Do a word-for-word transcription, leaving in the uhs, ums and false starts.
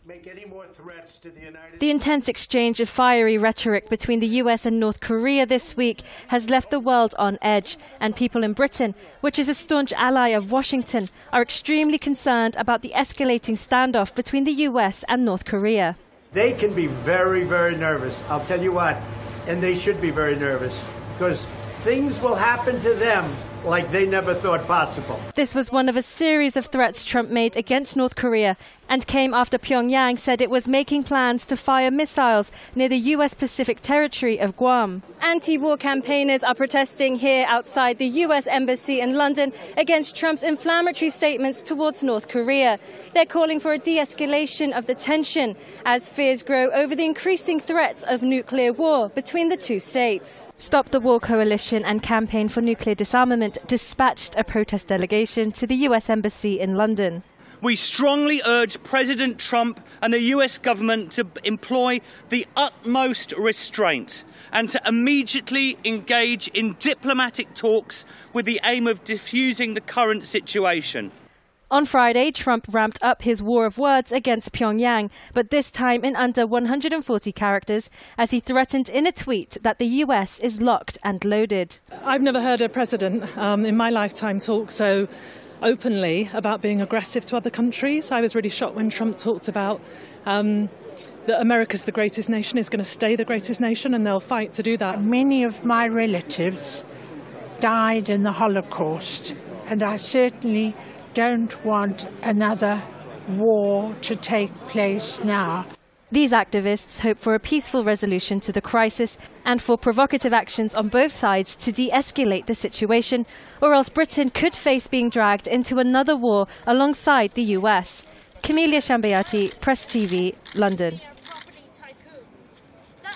make any more threats to the United The intense exchange of fiery rhetoric between the U S and North Korea this week has left the world on edge, and people in Britain, which is a staunch ally of Washington, are extremely concerned about the escalating standoff between the U S and North Korea. They can be very, very nervous, I'll tell you what, and they should be very nervous, because things will happen to them like they never thought possible. This was one of a series of threats Trump made against North Korea, and came after Pyongyang said it was making plans to fire missiles near the U S Pacific territory of Guam. Anti-war campaigners are protesting here outside the U S Embassy in London against Trump's inflammatory statements towards North Korea. They're calling for a de-escalation of the tension as fears grow over the increasing threats of nuclear war between the two states. Stop the War Coalition and Campaign for Nuclear Disarmament dispatched a protest delegation to the U S Embassy in London. We strongly urge President Trump and the U S government to employ the utmost restraint and to immediately engage in diplomatic talks with the aim of diffusing the current situation. On Friday, Trump ramped up his war of words against Pyongyang, but this time in under one hundred forty characters, as he threatened in a tweet that the U S is locked and loaded. I've never heard a president um, in my lifetime talk so openly about being aggressive to other countries. I was really shocked when Trump talked about um, that America's the greatest nation, is going to stay the greatest nation, and they'll fight to do that. Many of my relatives died in the Holocaust, and I certainly don't want another war to take place now. These activists hope for a peaceful resolution to the crisis and for provocative actions on both sides to de-escalate the situation, or else Britain could face being dragged into another war alongside the U S. Camelia Shambayati, Press T V, London.